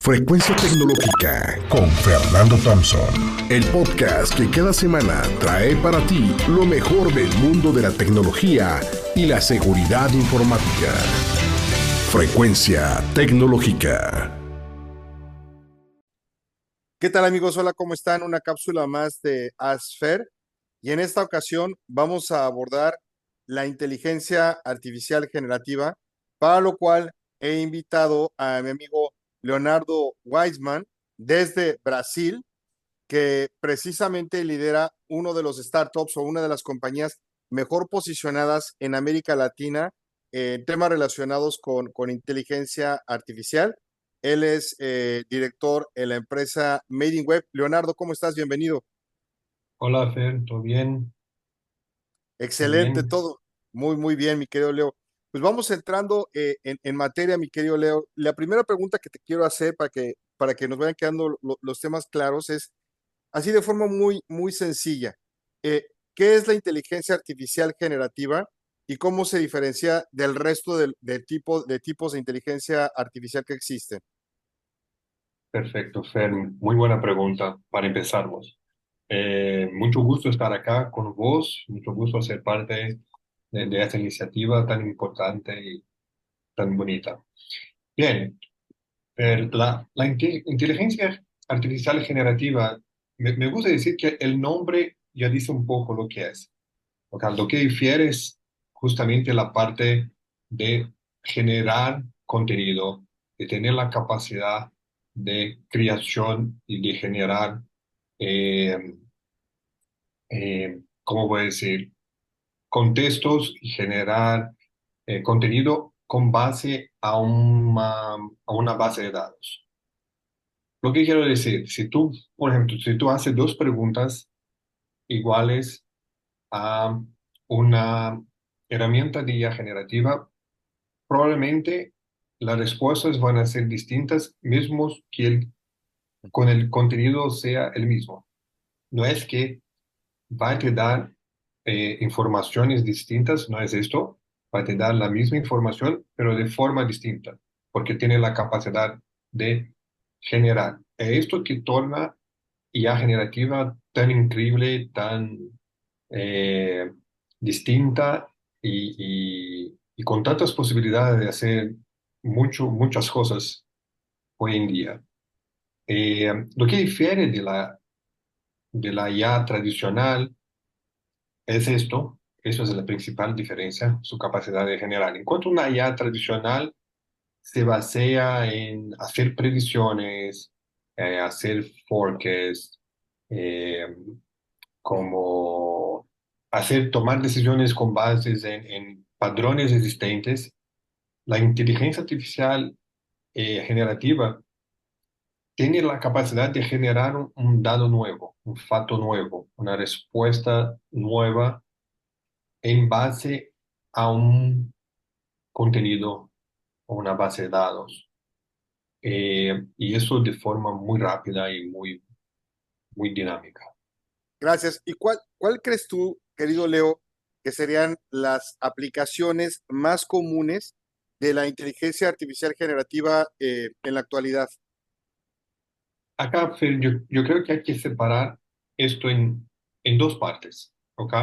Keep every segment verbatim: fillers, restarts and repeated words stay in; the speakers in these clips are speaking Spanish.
Frecuencia Tecnológica con Fernando Thompson, el podcast que cada semana trae para ti lo mejor del mundo de la tecnología y la seguridad informática. Frecuencia Tecnológica. ¿Qué tal, amigos? Hola, ¿cómo están? Una cápsula más de ASFER, y en esta ocasión vamos a abordar la inteligencia artificial generativa, para lo cual he invitado a mi amigo Leonardo Weissman desde Brasil, que precisamente lidera uno de los startups o una de las compañías mejor posicionadas en América Latina en temas relacionados con, con inteligencia artificial. Él es eh, director en la empresa Made in Web. Leonardo, ¿cómo estás? Bienvenido. Hola, Fer, ¿todo bien? ¿Todo Excelente bien? todo. Muy, muy bien, mi querido Leo. Pues vamos entrando eh, en, en materia, mi querido Leo. La primera pregunta que te quiero hacer para que, para que nos vayan quedando lo, los temas claros es, así de forma muy, muy sencilla, eh, ¿qué es la inteligencia artificial generativa y cómo se diferencia del resto de, de, tipo, de tipos de inteligencia artificial que existen? Perfecto, Fer, muy buena pregunta para empezarmos. Eh, mucho gusto estar acá con vos, mucho gusto ser parte de, de esta iniciativa tan importante y tan bonita. Bien, Fer, la, la inte- inteligencia artificial generativa, me, me gusta decir que el nombre ya dice un poco lo que es. O sea, lo que difiere es justamente la parte de generar contenido, de tener la capacidad de creación y de generar, eh, eh, ¿cómo voy a decir? Contextos y generar eh, contenido con base a una, a una base de datos. Lo que quiero decir, si tú, por ejemplo, si tú haces dos preguntas iguales a una herramienta de I A generativa, probablemente las respuestas van a ser distintas, mismo que el, con el contenido sea el mismo. No es que va a te dar eh, informaciones distintas, no es esto, va a te dar la misma información, pero de forma distinta, porque tiene la capacidad de generar. Es esto que torna I A generativa tan increíble, tan eh, distinta y, y- y con tantas posibilidades de hacer mucho, muchas cosas hoy en día. Eh, lo que difiere de la, de la I A tradicional es esto, eso es la principal diferencia, su capacidad de generar. En cuanto a una I A tradicional, se basea en hacer predicciones, eh, hacer forecasts, eh, como hacer, tomar decisiones con bases en, en padrones existentes. La inteligencia artificial eh, generativa tiene la capacidad de generar un, un dado nuevo, un fato nuevo, una respuesta nueva en base a un contenido o una base de datos. Eh, y eso de forma muy rápida y muy, muy dinámica. Gracias. ¿Y cuál, cuál crees tú, querido Leo, que serían las aplicaciones más comunes de la inteligencia artificial generativa eh, en la actualidad? Acá, Fer, yo, yo creo que hay que separar esto en, en dos partes, ¿ok?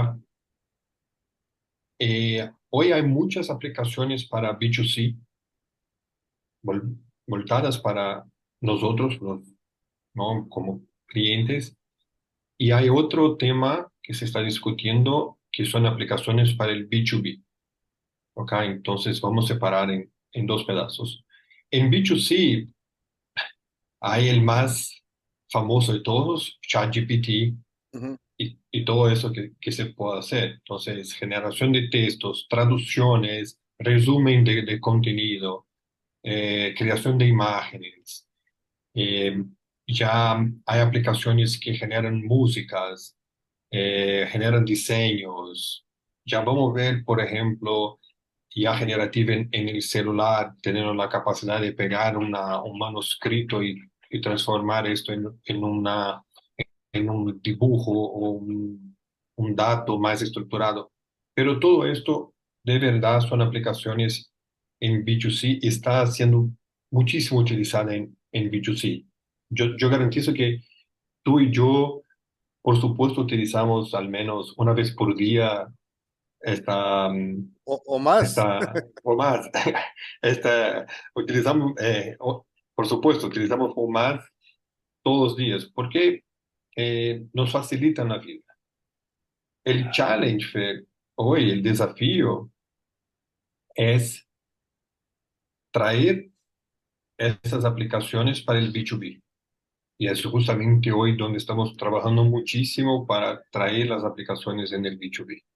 Eh, hoy hay muchas aplicaciones para B dos C, vol- voltadas para nosotros, los- ¿no? Como clientes, y hay otro tema que se está discutiendo que son aplicaciones para el B dos B, ¿ok? Entonces vamos a separar en, en dos pedazos. En B dos C hay el más famoso de todos, ChatGPT, Ujú. y, y todo eso que, que se puede hacer. Entonces, generación de textos, traducciones, resumen de, de contenido, eh, creación de imágenes. Eh, ya hay aplicaciones que generan músicas, eh, generan diseños. Ya vamos a ver, por ejemplo, I A generativa en, en el celular, teniendo la capacidad de pegar una, un manuscrito y, y transformar esto en, en una en un dibujo o un, un dato más estructurado. Pero todo esto de verdad son aplicaciones en B dos C y está siendo muchísimo utilizada en, en B dos C. Yo, yo garantizo que tú y yo, por supuesto, utilizamos al menos una vez por día esta, mm, O, o más. esta o más, esta, utilizamos, eh, o- por supuesto, utilizamos o más todos los días, porque eh, nos facilitan la vida. El challenge, Fer, hoy, el desafío es traer estas aplicaciones para el B dos B. Y es justamente hoy donde estamos trabajando muchísimo para traer las aplicaciones en el B dos B.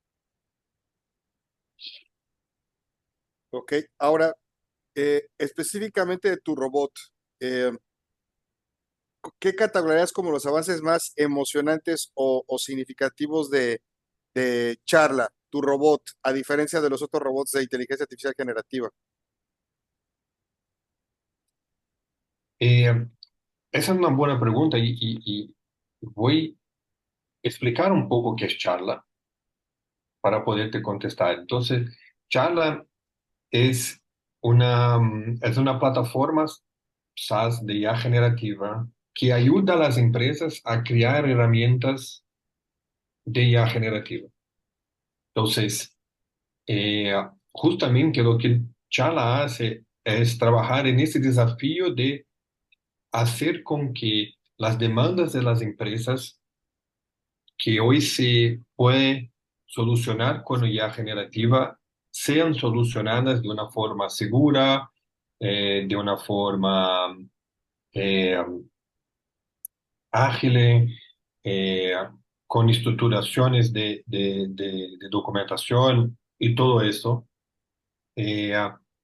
Ok, ahora, eh, específicamente de tu robot, eh, ¿qué categorías como los avances más emocionantes o, o significativos de, de Charla, tu robot, a diferencia de los otros robots de inteligencia artificial generativa? Eh, esa es una buena pregunta y, y, y voy a explicar un poco qué es Charla para poderte contestar. Entonces, Charla es una, mm, es una plataforma SaaS de I A generativa que ayuda a las empresas a crear herramientas de I A generativa. Entonces, eh, justamente lo que Charla hace es trabajar en ese desafío de hacer con que las demandas de las empresas que hoy se puede solucionar con I A generativa sean solucionadas de una forma segura, eh, de una forma eh, ágil, eh, con estructuraciones de, de, de- de documentación y todo eso, eh,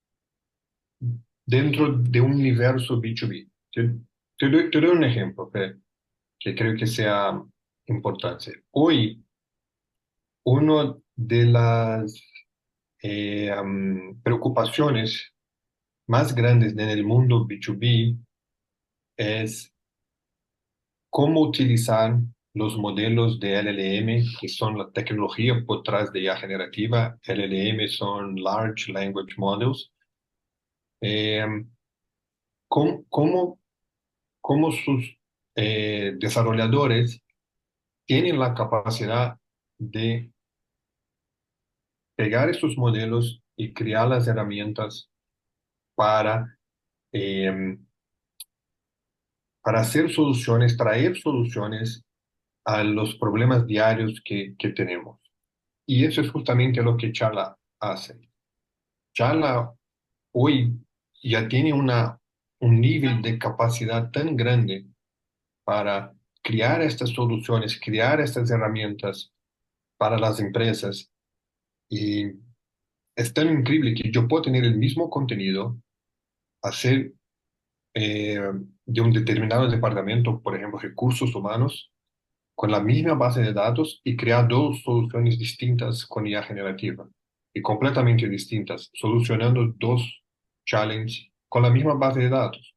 dentro de un universo B dos B. Te, te doy, te doy un ejemplo que, que creo que sea importante. Hoy, uno de las eh, am, preocupaciones más grandes en el mundo B dos B es cómo utilizar los modelos de L L M, que son la tecnología por detrás de I A generativa. L L M son Large Language Models. Eh, cómo, cómo, cómo sus eh, desarrolladores tienen la capacidad de pegar esos modelos y crear las herramientas para eh, para hacer soluciones, traer soluciones a los problemas diarios que, que tenemos. Y eso es justamente lo que Charla hace. Charla hoy ya tiene una, un nivel de capacidad tan grande para crear estas soluciones, crear estas herramientas para las empresas. Y es tan increíble que yo puedo tener el mismo contenido, hacer eh, de un determinado departamento, por ejemplo, recursos humanos, con la misma base de datos y crear dos soluciones distintas con I A generativa y completamente distintas, solucionando dos challenges con la misma base de datos.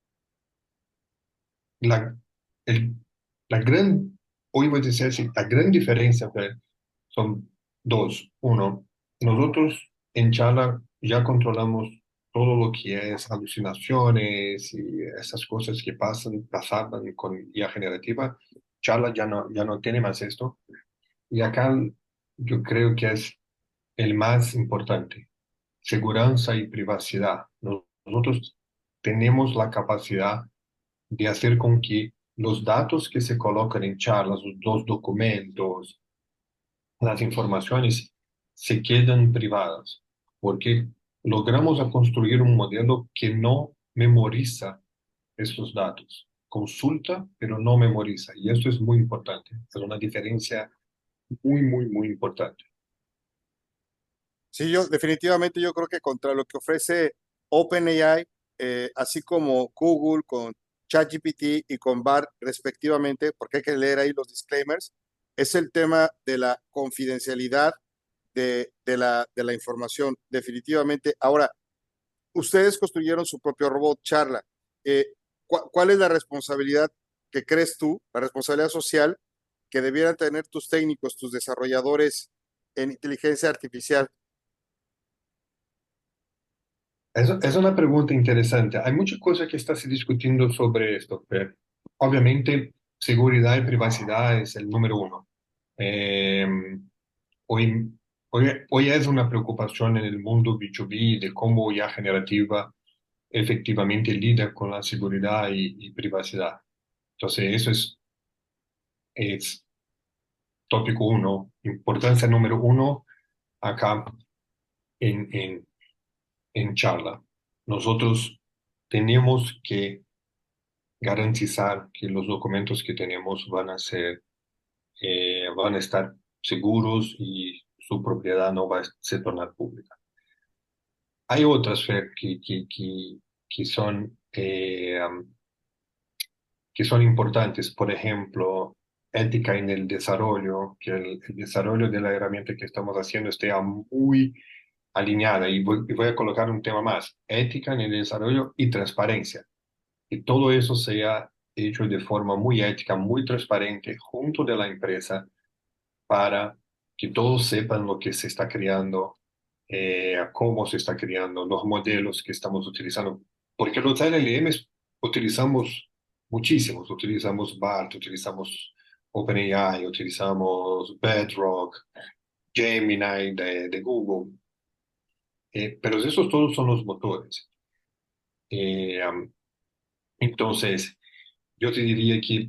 La, el, la gran, hoy voy a decir así, la gran diferencia Fer, son dos. Uno, nosotros en Chala ya controlamos todo lo que es alucinaciones y esas cosas que pasan, pasaban con I A generativa. Chala ya no, ya no tiene más esto. Y acá yo creo que es el más importante, seguridad y privacidad. Nos- Nosotros tenemos la capacidad de hacer con que los datos que se colocan en charlas, los dos documentos, las informaciones, se queden privadas, porque logramos a construir un modelo que no memoriza esos datos. Consulta, pero no memoriza. Y esto es muy importante. Es una diferencia muy, muy, muy importante. Sí, yo definitivamente yo creo que contra lo que ofrece OpenAI, eh, así como Google con ChatGPT y con Bard respectivamente, porque hay que leer ahí los disclaimers, es el tema de la confidencialidad de, de la, de la información, definitivamente. Ahora, ustedes construyeron su propio robot, Charla. Eh, ¿cu- ¿Cuál es la responsabilidad que crees tú, la responsabilidad social que debieran tener tus técnicos, tus desarrolladores en inteligencia artificial? Es, es una pregunta interesante. Hay muchas cosas que está se discutiendo sobre esto, pero obviamente seguridad y privacidad es el número uno. Eh, hoy, hoy, hoy es una preocupación en el mundo B dos B de cómo I A generativa efectivamente lidia con la seguridad y, y privacidad. Entonces, eso es, es tópico uno, importancia número uno acá en, en, en charla. Nosotros tenemos que garantizar que los documentos que tenemos van a ser, eh, van a estar seguros y su propiedad no va a se tornar pública. Hay otras, Fer, que, que, que, que son, eh, um, que son importantes. Por ejemplo, ética en el desarrollo, que el, el desarrollo de la herramienta que estamos haciendo esté muy alineada. Y voy, y voy a colocar un tema más, ética en el desarrollo y transparencia. Que todo eso sea hecho de forma muy ética, muy transparente, junto de la empresa, para que todos sepan lo que se está creando, eh, cómo se está creando, los modelos que estamos utilizando. Porque los L L Ms utilizamos muchísimos, utilizamos BART, utilizamos OpenAI, utilizamos Bedrock, Gemini de, de Google, eh, pero esos todos son los motores. Eh, um, entonces, yo te diría que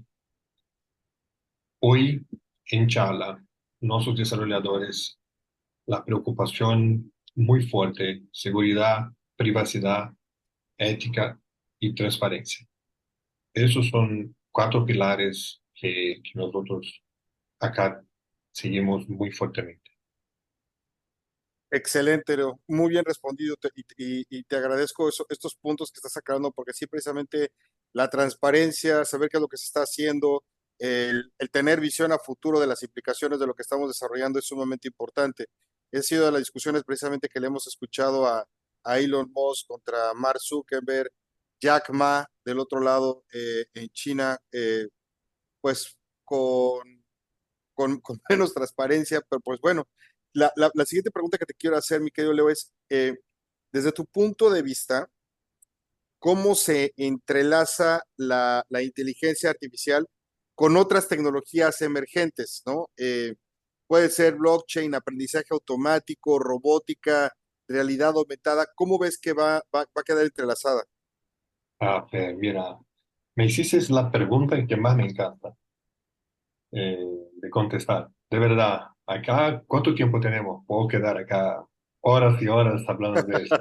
hoy en Chala, nuestros desarrolladores, la preocupación muy fuerte, seguridad, privacidad, ética y transparencia. Esos son cuatro pilares que, que nosotros acá seguimos muy fuertemente. Excelente, Leo. Muy bien respondido te- y, y- y te agradezco eso- estos puntos que estás sacando porque sí, precisamente la transparencia, saber qué es lo que se está haciendo, el, el tener visión a futuro de las implicaciones de lo que estamos desarrollando es sumamente importante. He sido de las discusiones precisamente que le hemos escuchado a, a Elon Musk contra Mark Zuckerberg, Jack Ma del otro lado eh, en China, eh, pues con con, con menos transparencia, pero pues bueno, la, la, la, siguiente pregunta que te quiero hacer, mi querido Leo, es, eh, desde tu punto de vista, ¿cómo se entrelaza la, la inteligencia artificial con otras tecnologías emergentes, ¿no? Eh, puede ser blockchain, aprendizaje automático, robótica, realidad aumentada. ¿Cómo ves que va, va, va a quedar entrelazada? A ver, mira, me hiciste la pregunta que más me encanta eh, de contestar. De verdad, acá, ¿cuánto tiempo tenemos? Puedo quedar acá horas y horas hablando de eso.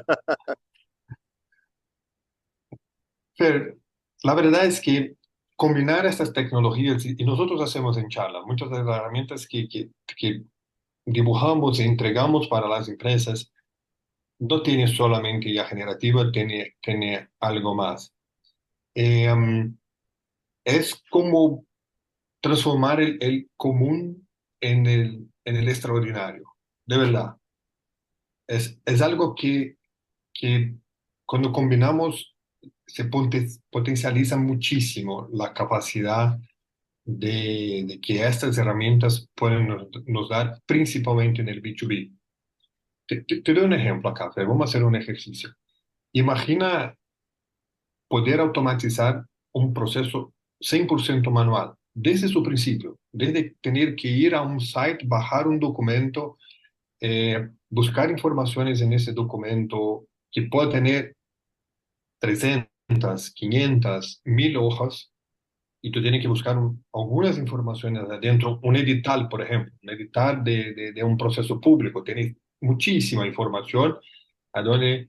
Pero la verdad es que combinar estas tecnologías, y y nosotros hacemos en charla, muchas de las herramientas que, que, que dibujamos e entregamos para las empresas, no tiene solamente I A generativa, tiene, tiene algo más. Eh, um, es como transformar el, el común en el, en el extraordinario, de verdad. Es, es algo que, que cuando combinamos se poten- potencializa muchísimo la capacidad de, de que estas herramientas pueden nos, nos dar, principalmente en el B dos B. Te, te- te doy un ejemplo acá, Fer, vamos a hacer un ejercicio. Imagina poder automatizar un proceso cien por ciento manual, desde su principio, desde tener que ir a un site, bajar un documento, eh, buscar informaciones en ese documento que pueda tener trescientas, quinientas, mil hojas, y tú tienes que buscar un- algunas informaciones adentro, un edital, por ejemplo, un edital de, de, de un proceso público, tienes muchísima información a donde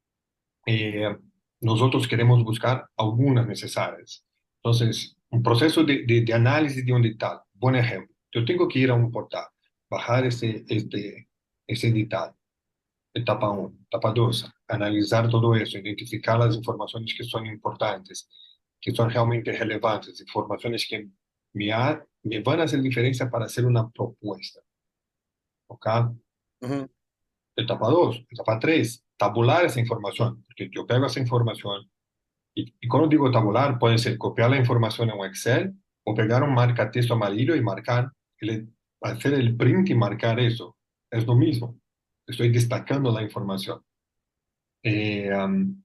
eh, nosotros queremos buscar algunas necesarias. Entonces, un proceso de, de, de análisis de un edital, buen ejemplo. Yo tengo que ir a un portal, bajar este, este, ese edital, etapa uno, etapa dos, analizar todo eso, identificar las informaciones que son importantes, que son realmente relevantes, informaciones que me, ha- me van a hacer diferencia para hacer una propuesta. ¿Ok? Ujú. Etapa dos, etapa tres, tabular esa información, porque yo pego esa información. Y, y cuando digo tabular, puede ser copiar la información en un Excel o pegar un marcatexto amarillo y marcar, el- hacer el print y marcar eso. Es lo mismo. Estoy destacando la información. Eh, um,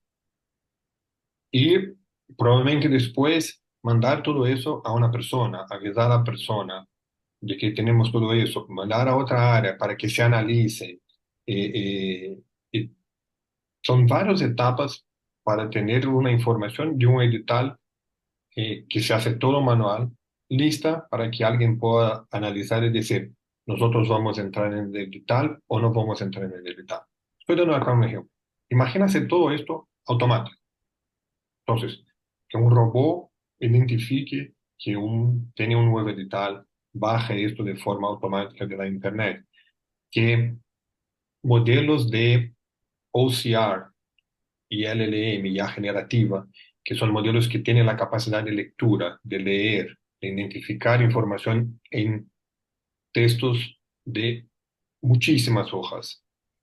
y probablemente después mandar todo eso a una persona, avisar a la persona de que tenemos todo eso, mandar a otra área para que se analice. Eh, eh, y son varias etapas para tener una información de un edital eh, que se hace todo manual, lista para que alguien pueda analizar y decir, nosotros vamos a entrar en el edital o no vamos a entrar en el edital. Estoy dando acá un ejemplo. Imagínate todo esto automático. Entonces, que un robot identifique que un, tiene un nuevo edital, baje esto de forma automática de la Internet, que modelos de O C R y L L M, ya generativa, que son modelos que tienen la capacidad de lectura, de leer, de identificar información en textos de muchísimas hojas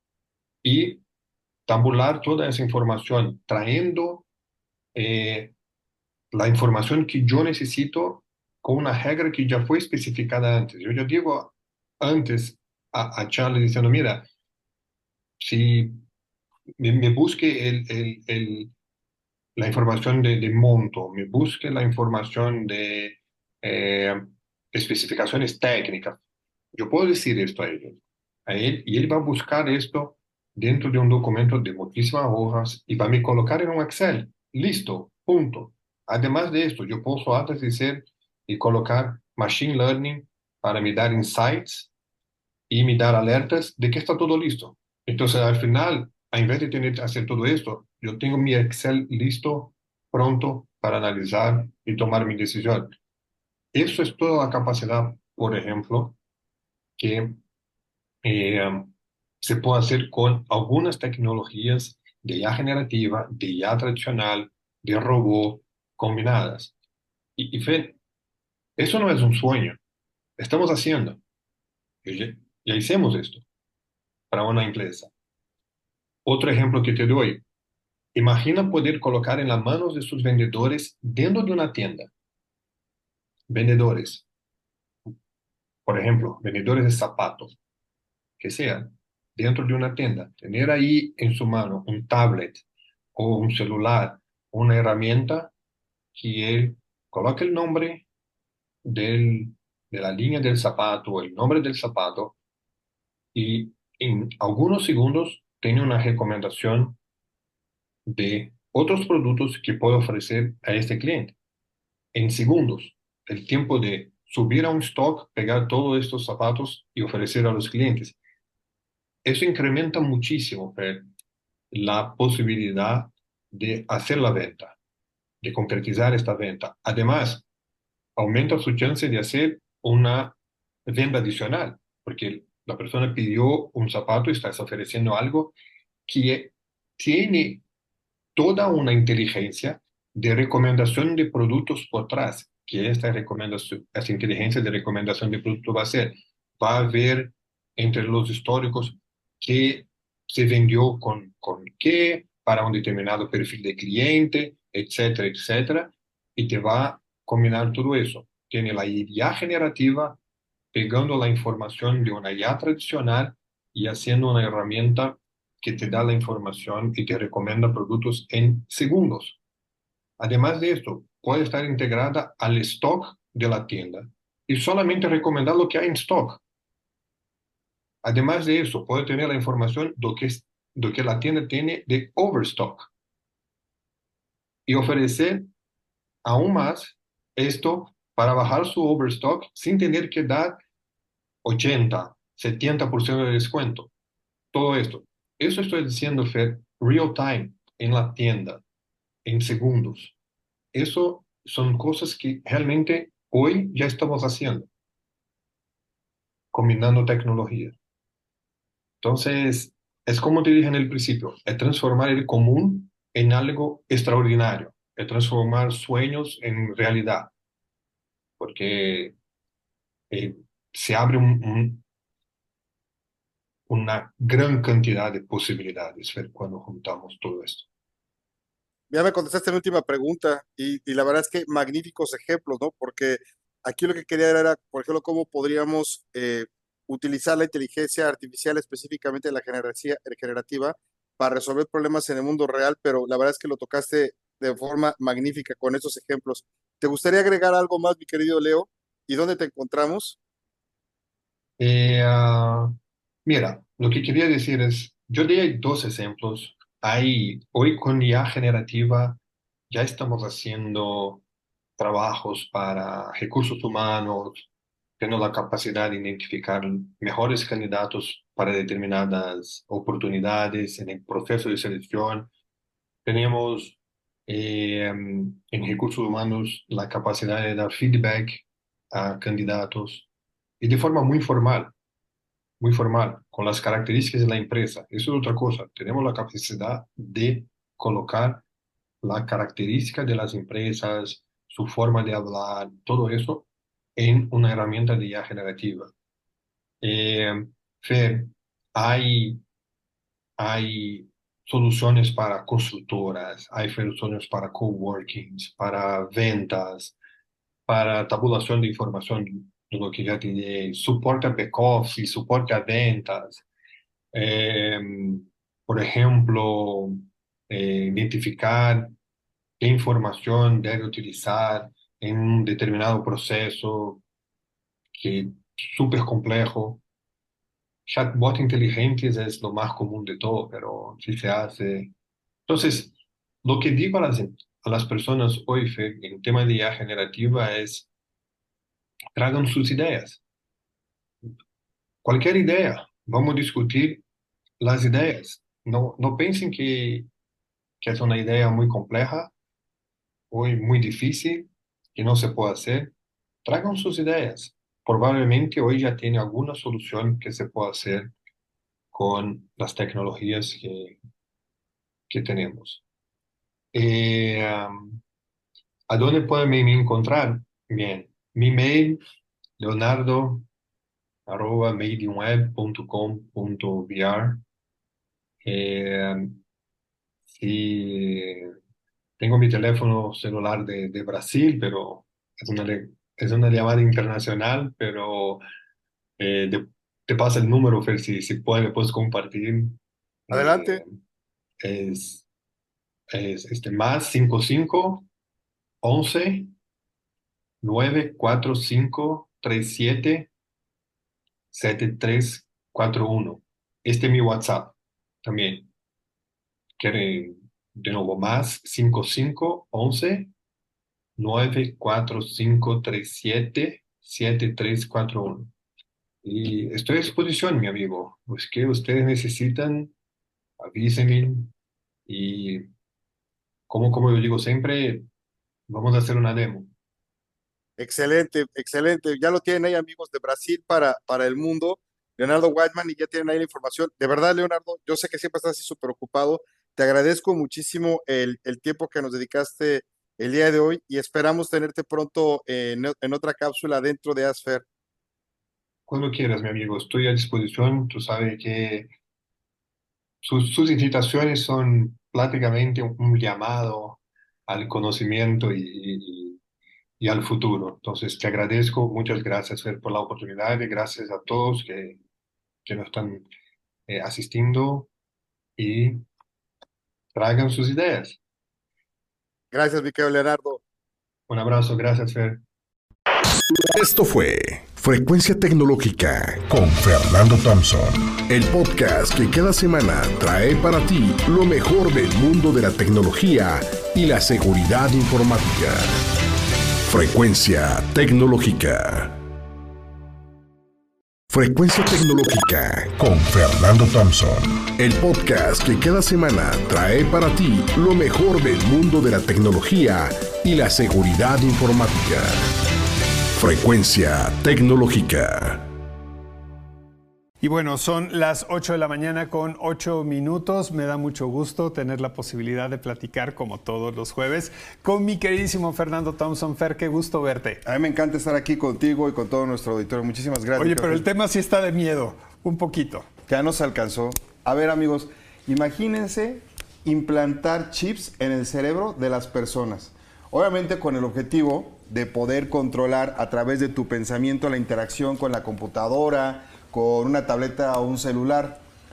y tabular toda esa información, trayendo eh, la información que yo necesito con una regla que ya fue especificada antes. Yo ya digo antes a, a Charlie diciendo, mira, si me, me busque el, el, el, la información de, de monto, me busque la información de eh, especificaciones técnicas. Yo puedo decir esto a ellos, a él, y él va a buscar esto dentro de un documento de muchísimas hojas y va a me colocar en un Excel. Listo, punto. Además de esto, yo puedo antes decir y colocar Machine Learning para me dar insights y me dar alertas de que está todo listo. Entonces, al final, en vez de tener que hacer todo esto, yo tengo mi Excel listo, pronto para analizar y tomar mi decisión. Eso es toda la capacidad, por ejemplo, que eh, se puede hacer con algunas tecnologías de I A generativa, de I A tradicional, de robot combinadas. Y, y Fed, eso no es un sueño, estamos haciendo. Ya, ya hicimos esto para una empresa. Otro ejemplo que te doy, imagina poder colocar en las manos de sus vendedores dentro de una tienda, vendedores, por ejemplo, vendedores de zapatos, que sean, dentro de una tienda, tener ahí en su mano un tablet o un celular, una herramienta que él coloque el nombre del, de la línea del zapato o el nombre del zapato y en algunos segundos tiene una recomendación de otros productos que puede ofrecer a este cliente. En segundos, el tiempo de subir a un stock, pegar todos estos zapatos y ofrecer a los clientes. Eso incrementa muchísimo, Fer, la posibilidad de hacer la venta, de concretizar esta venta. Además, aumenta su chance de hacer una venta adicional, porque la persona pidió un zapato y estás ofreciendo algo que tiene toda una inteligencia de recomendación de productos por atrás, que esta recomendación, esta inteligencia de recomendación de productos va a ser, va a ver entre los históricos qué se vendió con, con qué, para un determinado perfil de cliente, etcétera, etcétera, y te va a combinar todo eso. Tiene la I A generativa pegando la información de una I A tradicional y haciendo una herramienta que te da la información y te recomienda productos en segundos. Además de esto, puede estar integrada al stock de la tienda y solamente recomendar lo que hay en stock. Además de eso, puede tener la información de que, de que la tienda tiene de overstock y ofrecer aún más esto para bajar su overstock sin tener que dar ochenta, setenta por ciento de descuento. Todo esto. Eso estoy diciendo, Fer, real time, en la tienda, en segundos. Eso son cosas que realmente hoy ya estamos haciendo, combinando tecnología. Entonces, es como te dije en el principio, es transformar el común en algo extraordinario, es transformar sueños en realidad, porque eh, se abre un, un, una gran cantidad de posibilidades, Fer, cuando juntamos todo esto. Ya me contestaste la última pregunta y, y la verdad es que magníficos ejemplos, ¿no? Porque aquí lo que quería era, por ejemplo, cómo podríamos eh, utilizar la inteligencia artificial, específicamente la generacia- generativa, para resolver problemas en el mundo real, pero la verdad es que lo tocaste de forma magnífica con esos ejemplos. ¿Te gustaría agregar algo más, mi querido Leo? ¿Y dónde te encontramos? Eh, ah, mira, lo que quería decir es, yo di dos ejemplos. Hay, hoy con I A generativa ya estamos haciendo trabajos para recursos humanos, teniendo la capacidad de identificar mejores candidatos para determinadas oportunidades en el proceso de selección. Tenemos eh, en recursos humanos la capacidad de dar feedback a candidatos y de forma muy formal, muy formal, con las características de la empresa. Eso es otra cosa. Tenemos la capacidad de colocar la característica de las empresas, su forma de hablar, todo eso en una herramienta de I A generativa. Eh, Fer, hay, hay soluciones para constructoras, hay soluciones para coworkings, para ventas, para tabulación de información de lo que ya te di, soporte a back-office, soporte a ventas. Eh, por ejemplo, eh, identificar qué información debe utilizar en un determinado proceso que es súper complejo. Chatbot inteligentes es lo más común de todo, pero si se hace. Entonces, lo que digo a las, a las personas hoy, Fer, en tema de I A generativa es, traigan sus ideas. Cualquier idea, vamos a discutir las ideas. No, no piensen que, que es una idea muy compleja o muy difícil, que no se puede hacer. Traigan sus ideas. Probablemente hoy ya tiene alguna solución que se pueda hacer con las tecnologías que, que tenemos. Eh, um, ¿A dónde pueden me encontrar? Bien, mi mail, leonardo arroba mediumweb punto com punto b r. Eh, si tengo mi teléfono celular de, de Brasil, pero es una, le- es una llamada internacional, pero eh, de- te pasa el número, Fer, si, si puedes, puedes compartir. Adelante. Eh, es, es este, más cinco cinco once nueve cuatro cinco tres siete siete tres cuatro uno. Este es mi WhatsApp también. Quieren de nuevo más cinco cinco once nueve cuatro cinco tres siete siete tres cuatro uno. Y estoy a disposición, mi amigo. Pues que ustedes necesitan, avísenme. Y como, como yo digo siempre, vamos a hacer una demo. Excelente, excelente. Ya lo tienen ahí, amigos de Brasil para, para el mundo. Leonardo Whiteman, y ya tienen ahí la información. De verdad, Leonardo, yo sé que siempre estás así súper ocupado. Te agradezco muchísimo el, el tiempo que nos dedicaste el día de hoy y esperamos tenerte pronto en, en otra cápsula dentro de Asfer. Cuando quieras, mi amigo, estoy a disposición. Tú sabes que sus, sus invitaciones son prácticamente un, un llamado al conocimiento y, y- y al futuro. Entonces, te agradezco. Muchas gracias, Fer, por la oportunidad y gracias a todos que, que nos están eh, asistiendo y traigan sus ideas. Gracias, mi querido Leonardo. Un abrazo, gracias, Fer. Esto fue Frecuencia Tecnológica con Fernando Thompson, el podcast que cada semana trae para ti lo mejor del mundo de la tecnología y la seguridad informática. Frecuencia Tecnológica. Frecuencia Tecnológica con Fernando Thompson, el podcast que cada semana trae para ti lo mejor del mundo de la tecnología y la seguridad informática. Frecuencia Tecnológica. Y bueno, son las ocho de la mañana con ocho minutos. Me da mucho gusto tener la posibilidad de platicar, como todos los jueves, con mi queridísimo Fernando Thompson. Fer, qué gusto verte. A mí me encanta estar aquí contigo y con todo nuestro auditorio. Muchísimas gracias. Oye, pero el tema sí está de miedo, un poquito. Ya nos alcanzó. A ver, amigos, imagínense implantar chips en el cerebro de las personas. Obviamente con el objetivo de poder controlar a través de tu pensamiento la interacción con la computadora, con una tableta o un celular.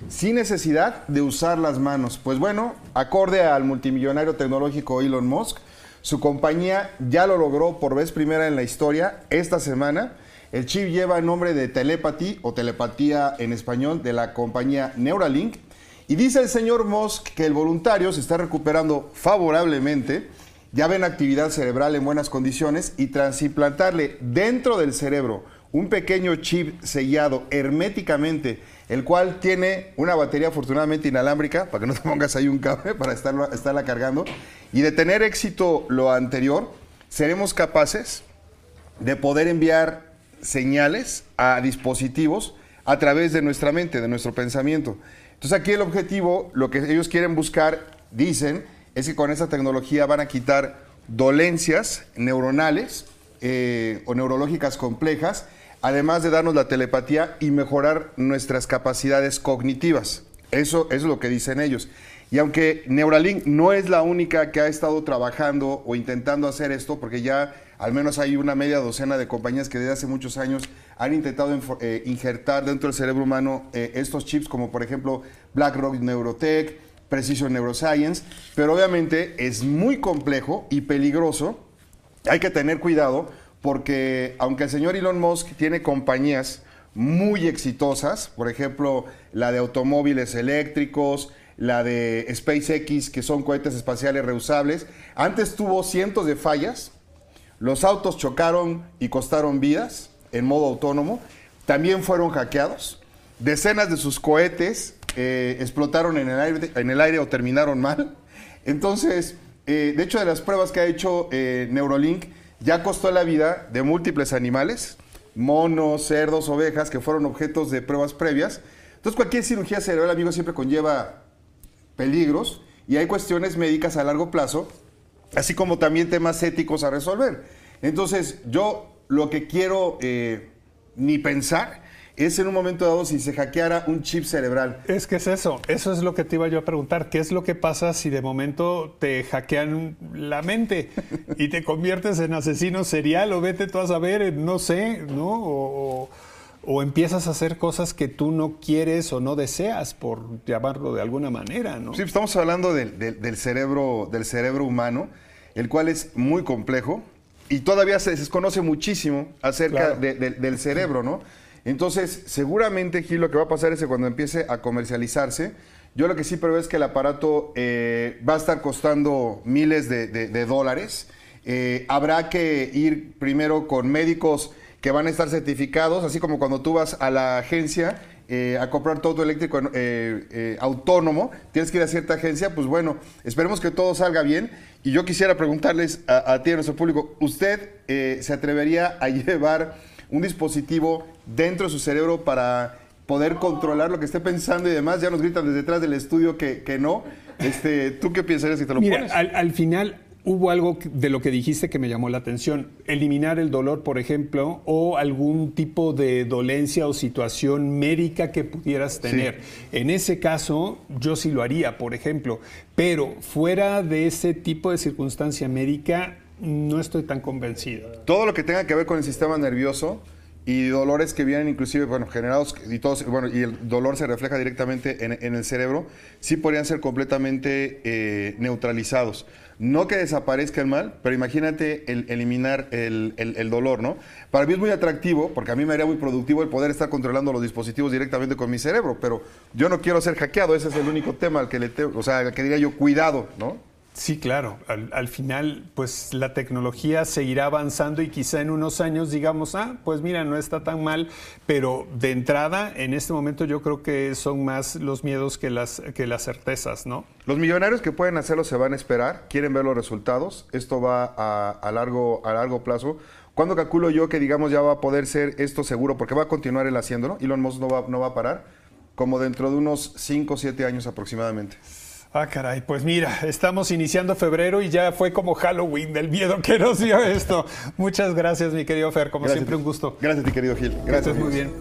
sin necesidad de usar las manos. Pues bueno, acorde al multimillonario tecnológico Elon Musk, su compañía ya lo logró por vez primera en la historia esta semana. El chip lleva el nombre de Telepathy o telepatía en español de la compañía Neuralink. Y dice el señor Musk que el voluntario se está recuperando favorablemente, ya ven actividad cerebral en buenas condiciones, y tras implantarle dentro del cerebro un pequeño chip sellado herméticamente, el cual tiene una batería afortunadamente inalámbrica, para que no te pongas ahí un cable para estarlo, estarla cargando, y de tener éxito lo anterior, seremos capaces de poder enviar señales a dispositivos a través de nuestra mente, de nuestro pensamiento. Entonces aquí el objetivo, lo que ellos quieren buscar, dicen, es que con esta tecnología van a quitar dolencias neuronales eh, o neurológicas complejas, además de darnos la telepatía y mejorar nuestras capacidades cognitivas. Eso, eso es lo que dicen ellos. Y aunque Neuralink no es la única que ha estado trabajando o intentando hacer esto, porque ya al menos hay una media docena de compañías que desde hace muchos años han intentado eh, injertar dentro del cerebro humano eh, estos chips, como por ejemplo BlackRock Neurotech, Precision Neuroscience, pero obviamente es muy complejo y peligroso. Hay que tener cuidado porque aunque el señor Elon Musk tiene compañías muy exitosas, por ejemplo la de automóviles eléctricos, la de SpaceX, que son cohetes espaciales reusables, antes tuvo cientos de fallas, los autos chocaron y costaron vidas en modo autónomo, también fueron hackeados, decenas de sus cohetes eh, explotaron en el, aire, en el aire o terminaron mal. Entonces, eh, de hecho, de las pruebas que ha hecho eh, Neuralink, ya costó la vida de múltiples animales, monos, cerdos, ovejas, que fueron objetos de pruebas previas. Entonces, cualquier cirugía cerebral, amigo, siempre conlleva peligros y hay cuestiones médicas a largo plazo, así como también temas éticos a resolver. Entonces, yo lo que quiero eh, ni pensar es en un momento dado si se hackeara un chip cerebral. Es que es eso, eso es lo que te iba yo a preguntar. ¿Qué es lo que pasa si de momento te hackean la mente y te conviertes en asesino serial o vete tú a saber, no sé, ¿no? O, o, o empiezas a hacer cosas que tú no quieres o no deseas, por llamarlo de alguna manera, ¿no? Sí, estamos hablando del, del, del, cerebro, del cerebro humano, el cual es muy complejo y todavía se desconoce muchísimo acerca claro. de, de, del cerebro, ¿no? Entonces, seguramente, Gil, lo que va a pasar es que cuando empiece a comercializarse, yo lo que sí preveo es que el aparato eh, va a estar costando miles de, de, de dólares. Eh, habrá que ir primero con médicos que van a estar certificados, así como cuando tú vas a la agencia eh, a comprar tu auto eléctrico eh, eh, autónomo, tienes que ir a cierta agencia. Pues bueno, esperemos que todo salga bien. Y yo quisiera preguntarles a, a ti, a nuestro público, ¿usted eh, se atrevería a llevar un dispositivo dentro de su cerebro para poder controlar lo que esté pensando y demás? Ya nos gritan desde detrás del estudio que, que no. Este, ¿tú qué pensarías si te lo Mira, pones? Al, al final hubo algo de lo que dijiste que me llamó la atención. Eliminar el dolor, por ejemplo, o algún tipo de dolencia o situación médica que pudieras tener. Sí. En ese caso, yo sí lo haría, por ejemplo. Pero fuera de ese tipo de circunstancia médica, no estoy tan convencido. Todo lo que tenga que ver con el sistema nervioso y dolores que vienen inclusive, bueno, generados y todos, bueno, y el dolor se refleja directamente en, en el cerebro, sí podrían ser completamente eh, neutralizados. No que desaparezca el mal, pero imagínate el eliminar el, el, el dolor, ¿no? Para mí es muy atractivo, porque a mí me haría muy productivo el poder estar controlando los dispositivos directamente con mi cerebro, pero yo no quiero ser hackeado, ese es el único tema al que le tengo, o sea, al que diría yo, cuidado, ¿no? Sí, claro. Al, al final, pues la tecnología seguirá avanzando y quizá en unos años digamos, ah, pues mira, no está tan mal, pero de entrada, en este momento yo creo que son más los miedos que las, que las certezas, ¿no? Los millonarios que pueden hacerlo se van a esperar, quieren ver los resultados, esto va a, a, largo, a largo plazo. ¿Cuándo calculo yo que digamos ya va a poder ser esto seguro? Porque va a continuar él haciéndolo, Elon Musk no va, no va a parar, como dentro de unos cinco o siete años aproximadamente. Ah, caray, pues mira, estamos iniciando febrero y ya fue como Halloween del miedo que nos dio esto. Muchas gracias, mi querido Fer, como gracias siempre, un gusto. Gracias, mi querido Gil. Gracias. Muy bien.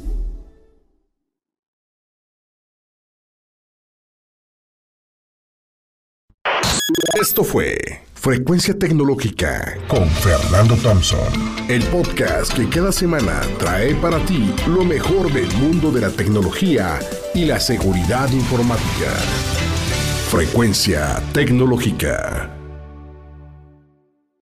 Esto fue Frecuencia Tecnológica con Fernando Thompson, el podcast que cada semana trae para ti lo mejor del mundo de la tecnología y la seguridad informática. Frecuencia Tecnológica.